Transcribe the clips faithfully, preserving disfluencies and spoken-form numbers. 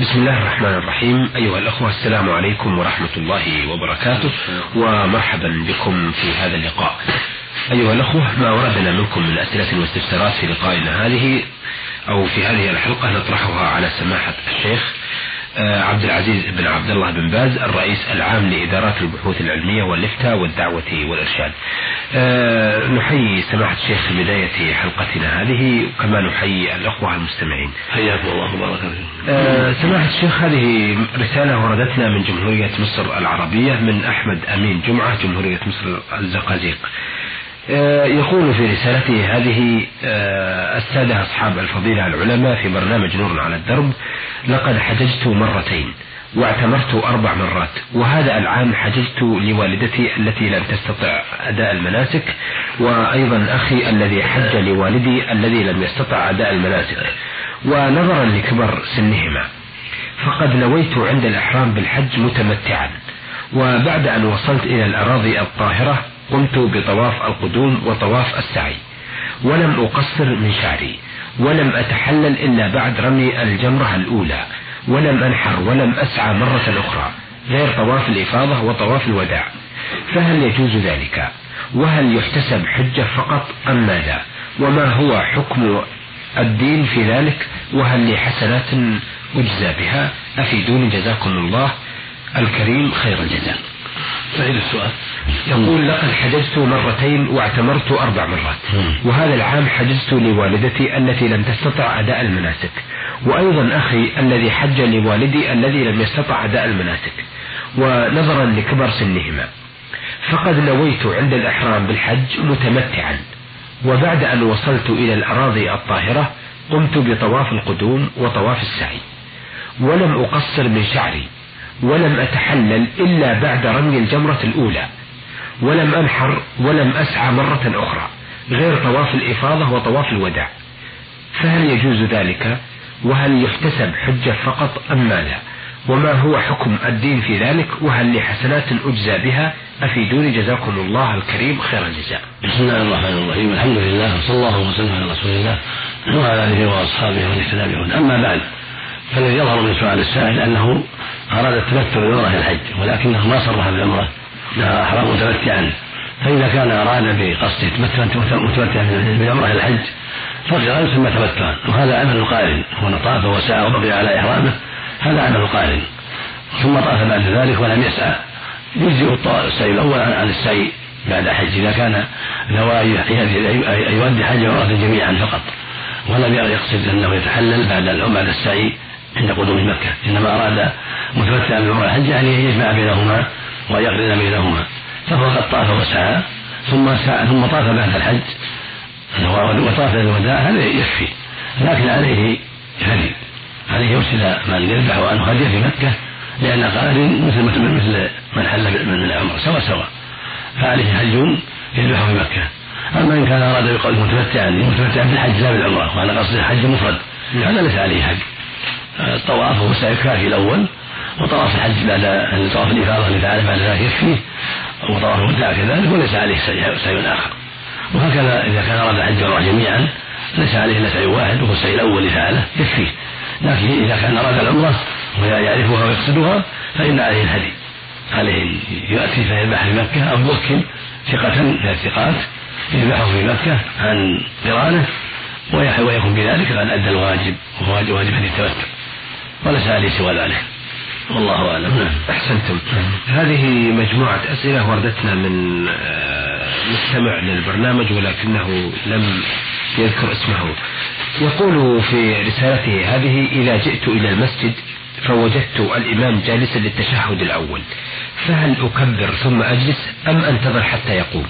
بسم الله الرحمن الرحيم. أيها الأخوة، السلام عليكم ورحمة الله وبركاته، ومرحبا بكم في هذا اللقاء. أيها الأخوة، ما وردنا منكم من أسئلة واستفسارات في لقائنا هذه أو في هذه الحلقة نطرحها على سماحة الشيخ عبد العزيز بن عبد الله بن باز، الرئيس العام لإدارات البحوث العلمية والإفتاء والدعوة والإرشاد. أه نحيي سماحة الشيخ في بداية حلقتنا هذه، وكما نحيي الأخوة المستمعين. حياكم الله وبارك فيكم. أه سماحة الشيخ، هذه رسالة وردتنا من جمهورية مصر العربية من أحمد أمين جمعة، جمهورية مصر الزقازيق. أه يقول في رسالته هذه: أه السادة أصحاب الفضيلة العلماء، في برنامج نور على الدرب لقد حججت مرتين واعتمرت أربع مرات، وهذا العام حججت لوالدتي التي لم تستطع أداء المناسك، وأيضا أخي الذي حج لوالدي الذي لم يستطع أداء المناسك، ونظرا لكبر سنهما فقد نويت عند الإحرام بالحج متمتعا، وبعد أن وصلت إلى الأراضي الطاهرة قمت بطواف القدوم وطواف السعي، ولم أقصر من شعري، ولم أتحلل إلا بعد رمي الجمرة الأولى، ولم أنحر ولم أسعى مرة أخرى غير طواف الإفاضة وطواف الوداع، فهل يجوز ذلك؟ وهل يحتسب حجة فقط أم ماذا؟ وما هو حكم الدين في ذلك؟ وهل لي حسنات أجزى بها؟ أفيدوني جزاكم الله الكريم خير الجزاء. فإلى السؤال. يقول: لقد حجزت مرتين واعتمرت أربع مرات، وهذا العام حجزت لوالدتي التي لم تستطع أداء المناسك، وأيضا أخي الذي حج لوالدي الذي لم يستطع أداء المناسك، ونظرا لكبر سنهما فقد نويت عند الإحرام بالحج متمتعا، وبعد أن وصلت إلى الأراضي الطاهرة قمت بطواف القدوم وطواف السعي، ولم أقصر من شعري، ولم أتحلل إلا بعد رمي الجمرة الأولى، ولم أنحر ولم أسعى مرة أخرى غير طواف الإفاضة وطواف الوداع، فهل يجوز ذلك؟ وهل يحتسب حجة فقط أم ماذا؟ وما هو حكم الدين في ذلك؟ وهل لي حسنات أجزى بها؟ أفيدوني جزاكم الله الكريم خير الجزاء. بسم الله الرحمن الرحيم. الحمد لله وصلى الله وسلم على رسول الله وعلى آله وأصحابه ومن اهتدى بهداه. أما بعد، فالذي يظهر من سؤال السائل أنه أراد التمتع بالعمرة في الحج، ولكنه ما صرح بالعمرة، لا أحرم متمتعا. فإذا كان أراد بقصد متمتعا بالعمرة في الحج فالقران يسمى تمتعا، وهذا عمل القارن، هو طاف وسعى وبقي على إحرامه، هذا عمل القارن. ثم طاف بعد ذلك ولم يسعى، يجزئ السعي الأول عن السعي بعد حج إذا كان نوى أن يؤدي حج وعمرة جميعا فقط، ولم يقصد أنه يتحلل بعد بعد السعي عند قدوم مكة، إنما أراد متمتعا بالعمرة الحج يعني يجمع بينهما ويقرن بينهما، فهو قد طاف وسعى ثم سعى ثم طاف بعد الحج وطاف الوداع، هذا يكفي، لكن عليه هدي، عليه يرسل من يذبح عنه هديه في مكة، لأن قارن مثل مثل من حل من العمر سوا سوا، فعليه هدي يذبح في مكة. أما إن كان أراد بقول متمتعا متمتعا بالحج لا بالعمرة، وأنا قصدي حج مفرد، هذا ليس عليه هدي. الطواف هو سعي كافي الأول، وطواف الحج بعد أن طواف الإفاضة اللي فعله بعد ذلك يكفي، وطواف الوداع كذلك، وليس عليه سعي آخر. وهكذا إذا كان أراد حج وعمرة جميعا ليس عليه إلا سعي واحد، وهو السعي الأول اللي فعله يكفيه. لكن إذا كان أراد العمرة ويعرفها ويقصدها فإن عليه الهدي، عليه يأتي فيذبح في مكة أو يوكل ثقة من الثقات يذبحه في مكة عن قرانه، ويكون بذلك قد أدى الواجب، وهو واجب هدي التمتع، وليس عليه سوى ذلك، والله أعلم. أحسنتم. هذه مجموعة أسئلة وردتنا من مستمع للبرنامج ولكنه لم يذكر اسمه. يقول في رسالته هذه: إذا جئت إلى المسجد فوجدت الإمام جالسا للتشهد الأول، فهل أكبر ثم أجلس أم أنتظر حتى يقوم؟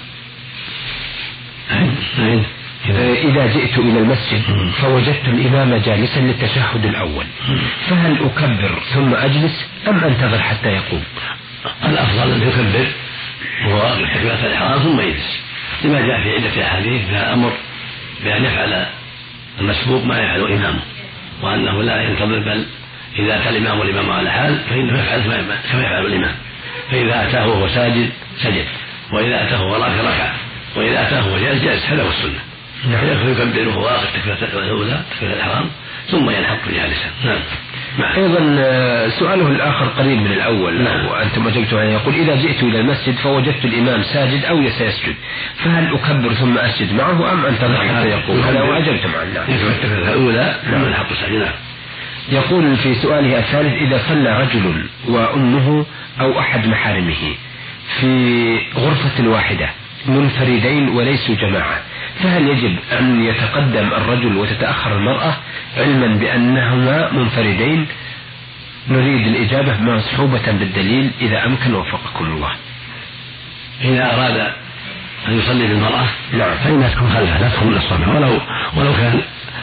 إذا جئت إلى المسجد فوجدت الإمام جالسا للتشهد الأول، فهل أكبر ثم أجلس أم أنتظر حتى يقوم؟ الأفضل أن يكبر وهو تكبيرة الإحرام ثم يجلس، لما جاء في عدة أحاديث فيها أمر بأن يفعل المسبوق ما يفعل إمامه، وأنه لا ينتظر، بل إذا أتى الإمام والإمام على حال فإنه يفعل كما يفعل الإمام، فإذا أتاه وهو ساجد سجد، وإذا أتاه وهو راكع ركع، وإذا أتاه وهو جالس جالس، هذا هو السنة. يكبر وهو واقف تكبيرة الأولى تكبيرة الإحرام ثم ينحط جالسا. نعم. أيضا سؤاله الآخر قريب من الأول وأنتم أجبتم عنه، يقول إذا جئت إلى المسجد فوجدت الإمام ساجد أو سيسجد فهل أكبر ثم أسجد معه أم أنتظر حتى يقول؟ هذا وأجبتم عنه. الأولى من الحق سجده. يقول في سؤاله الثالث إذا صلى رجل وأمه أو أحد محارمه في غرفة واحدة منفردين وليسوا جماعة، فهل يجب أن يتقدم الرجل وتتأخر المرأة علما بأنهما منفردين؟ نريد الإجابة مصحوبة بالدليل إذا أمكن وفقكم الله. إذا أراد أن يصلي بالمرأة نعم فإنها تكون خلفه لا تكون الصبح، ولو ولو كان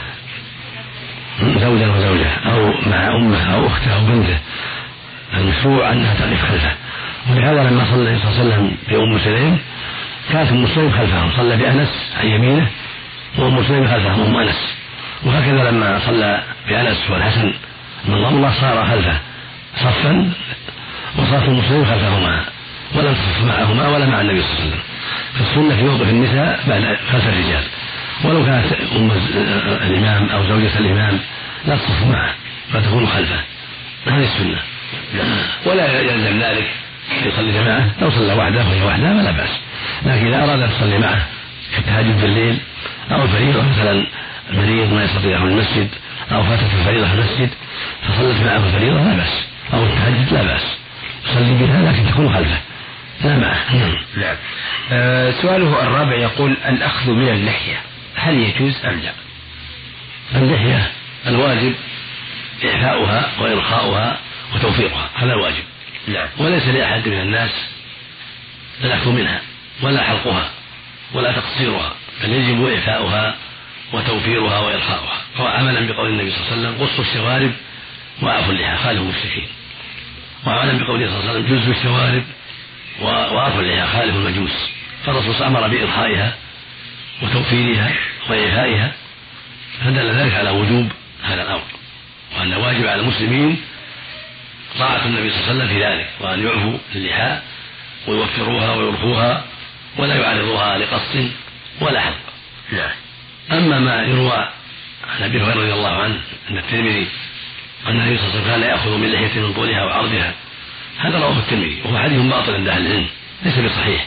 زوجا وزوجة أو مع أمه أو أخته أو بنته، المشروع أنها تقف خلفه. ولهذا لما صلى صلى الله عليه وسلم بأم سليم كانت أم سليم خلفه، صلى بأنس عن يمينه وأم سليم خلفه أم أنس. وهكذا لما صلى بأنس والحسن من الله صار خلفه صفا وصارت أم سليم خلفهما ولم تصف معهما ولا مع النبي صلى الله عليه وسلم. فالسنة في موقف النساء بعد خلف الرجال، ولو كانت أم الإمام أو زوجة الإمام لا تصف معه فتكون خلفه، هذه السنة. ولا يلزم ذلك يصلي جماعة، لو صلى وحده وهي وحده فلا بأس. لكن إذا أراد أن يصلي معه في التهجد بالليل أو الفريضة، مثلا مريض ما يستطيع يدخل المسجد أو فاتت الفريضة في المسجد فصلت معه الفريضة لا بأس، أو التهجد لا بأس، يصلي بها لكن تكون خلفه لا معه. نعم. آه سؤاله الرابع يقول الأخذ من اللحية هل يجوز أم لا؟ اللحية الواجب إعفاؤها وإرخاؤها وتوفيقها، هذا الواجب. نعم. وليس لأحد من الناس الأخذ منها ولا حلقها ولا تقصيرها، بل يجب إعفاؤها وتوفيرها وإرخاؤها، وعملا بقول النبي صلى الله عليه وسلم قصوا الشوارب وأعفوا اللحى خالفوا المشركين، وعملا بقوله صلى الله عليه وسلم جزوا الشوارب وأعفوا اللحى خالفوا المجوس. فالرسول أمر بإرخائها وتوفيرها وإعفائها، فدل ذلك على وجوب هذا الأمر، وأن واجب على المسلمين طاعة النبي صلى الله عليه وسلم في ذلك، وأن يعفوا اللحى ويوفروها ويرخوها ولا يعرضوها لقص ولا حلق. نعم. أما ما يروى عن أبي هريرة رضي الله عنه أن الترمذي أن النبي صلى الله عليه وسلم كان يأخذ من لحية من طولها وعرضها، هذا رواه الترمذي وهو حديث باطل عند أهل العلم ليس بصحيح،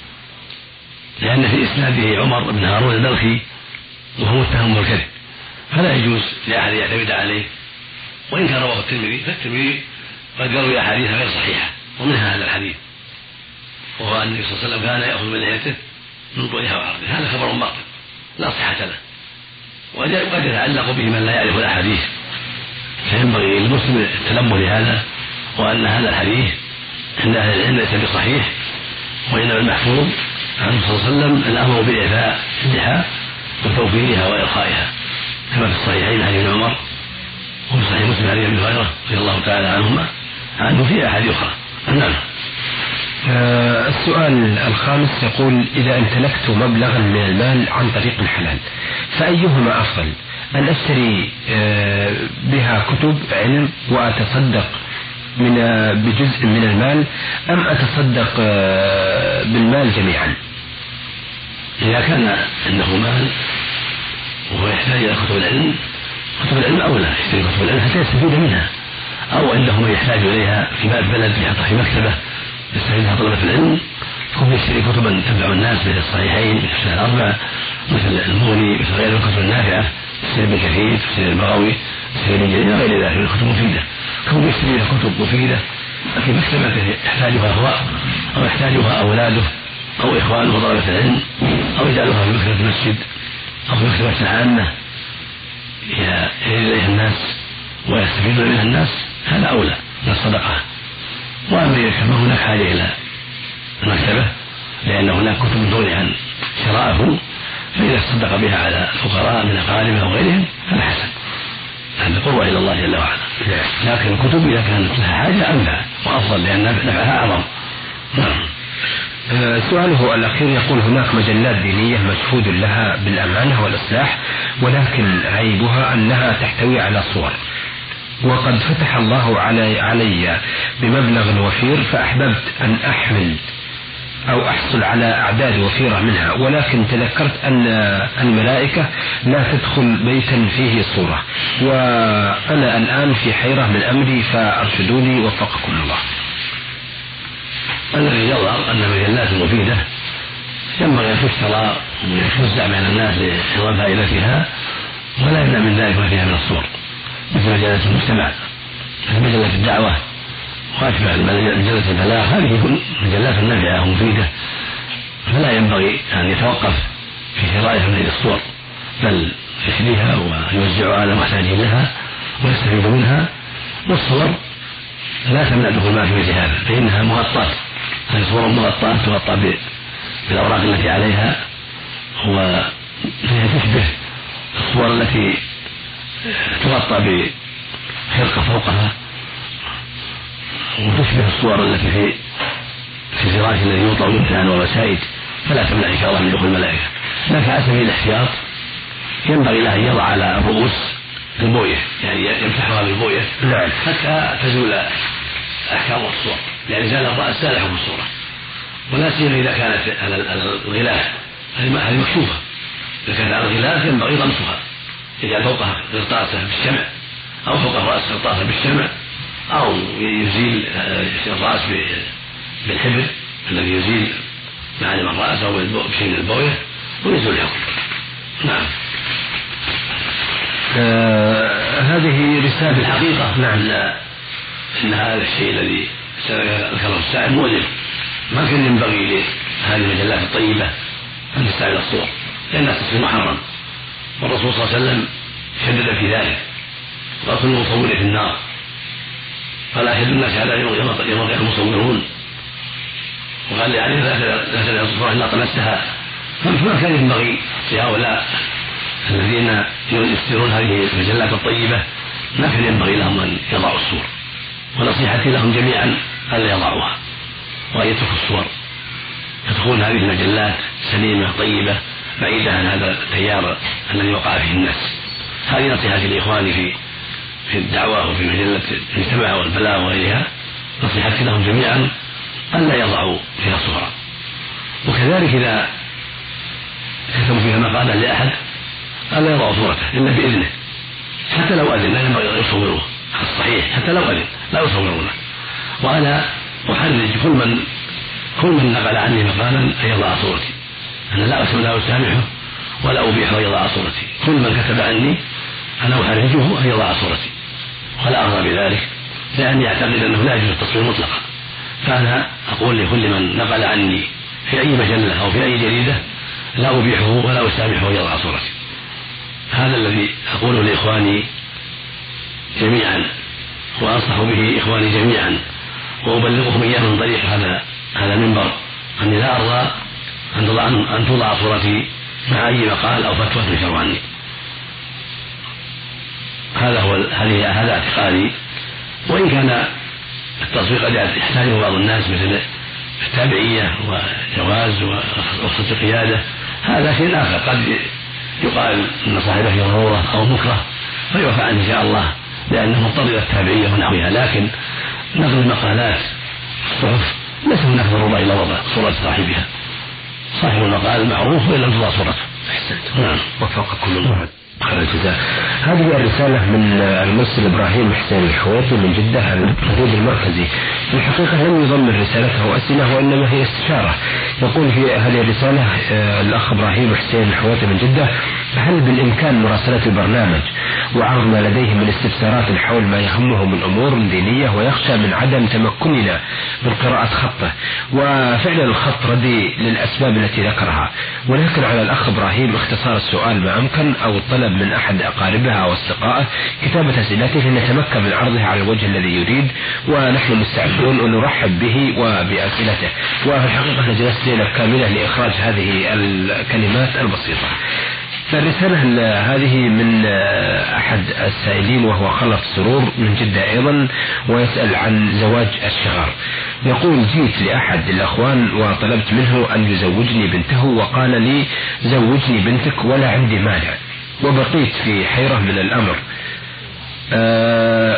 لأن في إسناده عمر بن هارون البلخي وهو متهم بالكذب، فلا يجوز لأحد يعتمد عليه. وإن كان رواه الترمذي فالترمذي قد يروي أحاديث غير صحيحة، ومنها هذا الحديث وهو أن النبي صلى الله عليه وسلم كان يأخذ من لحيته من طولها وعرضها، هذا خبر باطل لا صحة له، وقد يتعلق به من لا يعرف الأحاديث، فينبغي للمسلم التنبه لهذا، وأن هذا الحديث عند أهل العلم ليس بصحيح، وإنما المحفوظ عنه صلى الله عليه وسلم الأمر بإعفاء اللحى وتوفيرها وإرخائها، كما في الصحيحين عن ابن عمر وفي صحيح مسلم عن ابي هريرة رضي الله تعالى عنهما عنه في أحاديث أخرى. نعم. آه السؤال الخامس يقول إذا امتلكت مبلغا من المال عن طريق حلال فأيهما أفضل، أن أشتري آه بها كتب علم وأتصدق من آه بجزء من المال، أم أتصدق آه بالمال جميعا؟ إذا كان عنده مال وهو يحتاج إلى كتب العلم، كتب العلم أولى يشتري كتب العلم حتى يستفيد منها، أو عنده من يحتاج إليها في بلد يحطها في مكتبة يستفيدها طلبة العلم، يكون يشتري كتبا تنفع الناس مثل الصحيحين مثل السنة الأربع مثل المغني مثل غير الكتب النافعة تفسير ابن كثير تفسير البغوي تفسير ابن جرير غير ذلك من الكتب المفيدة، كون يشتري كتب مفيدة في مكتبة يحتاجها هو أو يحتاجها أولاده أو إخوانه طلبة العلم، أو يجعلها في مكتبة المسجد أو في مكتبة عامة يريد إليها الناس ويستفيد منها الناس، هذا أولى من الصدقة. وأما إذا كان هناك حاجة إلى المكتبة لأن هناك كتب تغني عن شرائه، فإذا تصدق بها على الفقراء من أقاربه أو غيرهم فلا حسن، هذا قربة إلى الله جل وعلا. لكن الكتب إذا كانت لها حاجة أنفع وأفضل لأن نفعها أعظم. نعم. سؤاله الأخير يقول هناك مجلات دينية مشهود لها بالأمانة والإصلاح، ولكن عيبها أنها تحتوي على صور، وقد فتح الله علي, علي بمبلغ وفير، فأحببت أن أحمل أو أحصل على أعداد وفيرة منها، ولكن تذكرت أن الملائكة لا تدخل بيتا فيه صورة، وأنا الآن في حيرة من أمري فأرشدوني وفقكم الله. الذي يظهر أن المجلات المفيدة ينبغي أن تشترى وتوزع بين الناس لحفظ فائدتها، ولا يمنع من ذلك ما فيها من الصور، مثل مجلة المجتمع، مثل مجلة الدعوة وأشبه مجلة البلاغ. هذه مجلات نافعة ومفيدة، فلا ينبغي أن يتوقف في شرائها من الصور، بل يشريها ويوزعها على المحتاجين لها ويستفيد منها. والصور لا تمنع دخول ما في مثل هذا، فإنها مغطاة، هذه صور مغطاة تغطى بالأوراق التي عليها، وهي تشبه الصور التي تغطى بخرقة فوقها، وتشبه الصور التي في في الفراش الذي يوطأ الإنسان والوسائد، فلا تمنع إن شاء الله من دخول الملائكة. لكن على سبيل الاحتياط ينبغي له أن يضع على الرؤوس البوية، يعني يمسحها بالبوية حتى تزول أحكام الصور، يعني زال الرأس زال حكم الصورة، ولا سيما إذا كانت على الغلاف، هذه مكشوفة، إذا كانت على الغلاف ينبغي غمسها، يجعل فوقها قرطاسة بالشمع، أو فوق الرأس قرطاسة بالشمع، أو يزيل الرأس بالحبر الذي يزيل معالم الرأس أو بشيء من البوية ويزول الحكم. نعم. آه هذه رسالة الحقيقة. نعم. إن هذا الشيء الذي ذكره السائل مؤلم، ما كان ينبغي لهذه المجلات الطيبة أن تستعمل الصور، لأن التصوير محرم، والرسول صلى الله عليه وسلم شدد في ذلك، وقال كل مصور في النار، قال أشد الناس على يوم القيامة المصورون، وقال يعني لا تدع الصور إلا طمستها. فما كان ينبغي لهؤلاء الذين يسترون هذه المجلات الطيبة، ما كان ينبغي لهم أن يضعوا الصور، ونصيحتي لهم جميعا ألا يضعوها وأن يتركوا الصور، فتكون هذه المجلات سليمة طيبة بعيدة عن هذا التيار الذي وقع فيه الناس. هذه نصيحتي لإخواني في في الدعوة وفي مجلة المجتمع والبلاغ وغيرها، نصيحتي لهم جميعا ألا يضعوا فيها صورا. وكذلك إذا كتبوا فيها مقالا لأحد ألا يضعوا صورته إلا بإذنه، حتى لو أذن لا ينبغي يصوروه، الصحيح حتى لو أذن لا يصورونه. وأنا أحرج كل من كل من نقل عني مقالا أن يضع صورتي، أنا لا لا أسامحه ولا أبيح أن يضع صورتي. كل من كتب عني أنا أحرجه أن يضع صورتي، ولا أرضى بذلك، لأني أعتقد أنه لا يجوز التصوير مطلقا. فأنا أقول لكل من نقل عني في أي مجلة أو في أي جريدة لا أبيحه ولا أسامحه أن يضع صورتي. هذا الذي أقوله لإخواني جميعا، وأنصح به إخواني جميعا، وأبلغهم إياه من طريق هذا هذا المنبر، أني لا أرضى أن تضع أن توضع صورتي مع أي مقال أو فتوى تنشر عني. هذا هو هذه هذا اعتقادي. وإن كان التصوير قد يحتاجه بعض الناس مثل التابعية وجواز ورخصة القيادة، هذا شيء آخر، قد يقال أن صاحبه ضرورة أو مكره فيعفى عنه إن شاء الله لأنه مضطر إلى التابعية ونحوها. لكن نقل المقالات الصحف ليس هناك ضرورة إلى وضع صورة صاحبها، صاحب المقال معروف وإلا توضع صورته. أحسنت. نعم. وفقكم الله خير الجزاء. هذه الرسالة من المرسل إبراهيم حسين الحويطي من جدة الحدود المركزي. في الحقيقة لم يضمن رسالته أسئلة وإنما هي استشارة. يقول في هذه الرسالة الأخ إبراهيم حسين الحويطي من جدة: هل بالإمكان مراسلة البرنامج وعرض ما لديه من استفسارات حول ما يهمه من أمور دينية ويخشى من عدم تمكننا من قراءة خطه؟ وفعلا الخط ردي للأسباب التي ذكرها، ولكن على الأخ إبراهيم اختصار السؤال ما أمكن أو الطلب من أحد أقاربها أو أصدقائه كتابة أسئلته لنتمكن من عرضها على الوجه الذي يريد، ونحن مستعدون ونرحب به وبأسئلته. وفي الحقيقة جلست ليلة كاملة لإخراج هذه الكلمات البسيطة. فالرسالة هذه من أحد السائلين وهو خلف سرور من جدة أيضا، ويسأل عن زواج الشغار. يقول: جيت لأحد الأخوان وطلبت منه أن يزوجني بنته، وقال لي زوجني بنتك ولا عندي مانع، وبقيت في حيرة من الأمر. أه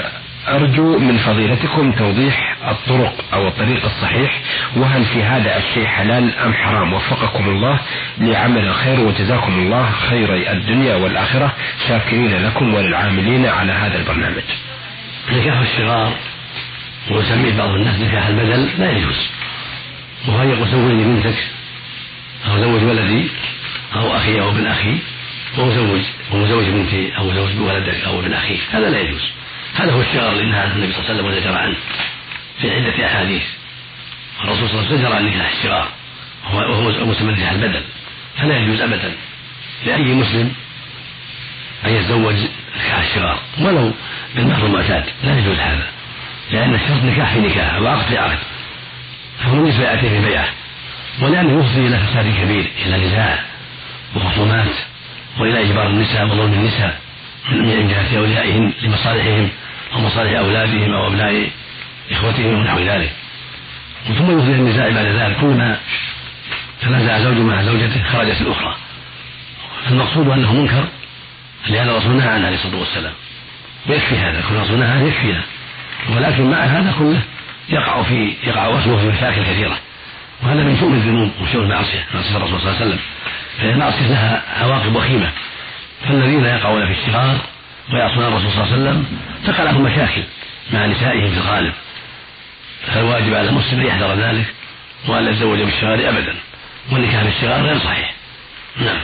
أرجو من فضيلتكم توضيح الطرق أو الطريق الصحيح، وهل في هذا الشيء حلال أم حرام؟ وفقكم الله لعمل الخير وجزاكم الله خير الدنيا والآخرة، شاكرين لكم وللعاملين على هذا البرنامج. نكاح الصغار ويسميه بعض الناس نكاح البدل لا يجوز، وهل يقول زوجني بنتك أو زوج ولدي أو أخي أو ابن أخي ومزوج ومزوج بنتي أو مزوج بولدك أو ابن أخيك، هذا لا يجوز. هذا هو الشغار اللي نهى النبي صلى الله عليه وسلم وزجر عنه في عدة أحاديث. الرسول صلى الله عليه وسلم زجر عن نكاح الشغار وهو مسمى نكاح البدل، فلا يجوز أبدا لأي مسلم أن يتزوج نكاح الشغار ولو بالمهر المعتاد، لا يجوز هذا، لأن الشرط نكاح في نكاح وعقد في عقد، فهو ليس بيعته في بيعه، ولأنه يفضي إلى فساد كبير، إلى نزاع وخصومات وإلى إجبار النساء وظلم النساء من جهة أوليائهم لمصالحهم أو مصالح أولادهم أو أبناء إخوتهم ونحو ذلك، ثم يفضي النزاع بعد ذلك. كلما تنازع زوج مع زوجته خرجت الأخرى، فالمقصود أنه منكر، لأن الرسول نهى عنه عليه الصلاة والسلام، ويكفي هذا، كل الرسول نهى يكفي، ولكن مع هذا كله يقع في يقع وصفه في مشاكل كثيرة، وهذا من شؤم الذنوب وشؤم المعصية، معصية الرسول صلى الله عليه وسلم، فهي المعصية لها عواقب وخيمة، فالذين يقعون في الشغار ويعصون الرسول صلى الله عليه وسلم تقع لهم مشاكل مع نسائهم في الغالب، فالواجب على المسلم أن يحذر ذلك وأن لا يتزوج بالشغار أبدا، والنكاح بالشغار غير صحيح. نعم.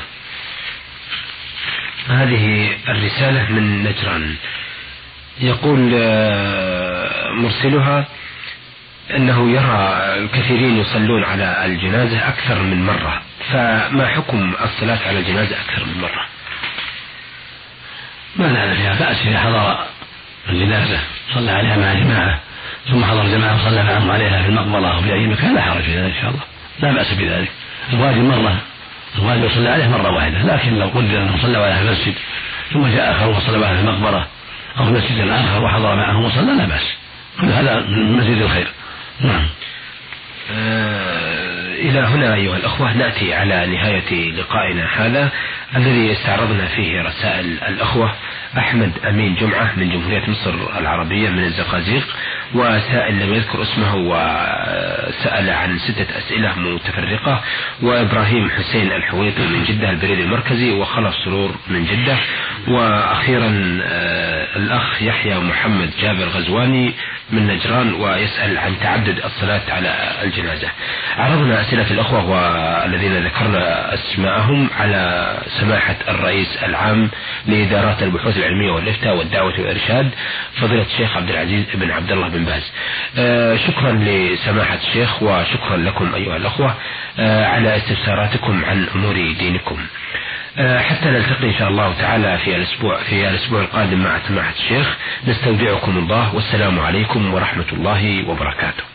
هذه الرسالة من نجران، يقول مرسلها أنه يرى الكثيرين يصلون على الجنازة أكثر من مرة، فما حكم الصلاة على الجنازة أكثر من مرة؟ ما نعلم فيها بأس، إذا حضر الجنازة صلى عليها مع جماعة ثم حضر جماعة وصلى معهم عليها في المقبرة أو في أي مكان لا حرج في ذلك إن شاء الله، لا بأس بذلك. الواجب مرة، الواجب يصلى عليه مرة واحدة، لكن لو قدر أنه صلى عليها في المسجد ثم جاء آخر وصلى عليها في المقبرة أو في مسجد آخر وحضر معهم وصلى لا بأس، كل هذا من مزيد الخير. نعم. آه إلى هنا أيها الأخوة نأتي على نهاية لقائنا هذا الذي استعرضنا فيه رسائل الأخوة أحمد أمين جمعة من جمهورية مصر العربية من الزقازيق، وسائل لم يذكر اسمه وسأل عن ستة أسئلة متفرقة، وإبراهيم حسين الحويطي من جدة البريد المركزي، وخلف سرور من جدة، وأخيرا آه الأخ يحيى محمد جابر غزواني من نجران ويسأل عن تعدد الصلاة على الجنازة. عرضنا أسئلة الأخوة والذين ذكرنا أسماءهم على سماحة الرئيس العام لإدارات البحوث العلمية والإفتاء والدعوة والإرشاد فضيلة الشيخ عبد العزيز بن عبد الله بن باز. آه شكرا لسماحة الشيخ وشكرا لكم أيها الأخوة آه على استفساراتكم عن أمور دينكم. آه حتى نلتقي إن شاء الله تعالى في الأسبوع في الأسبوع القادم مع سماحة الشيخ، نستودعكم الله والسلام عليكم ورحمة الله وبركاته.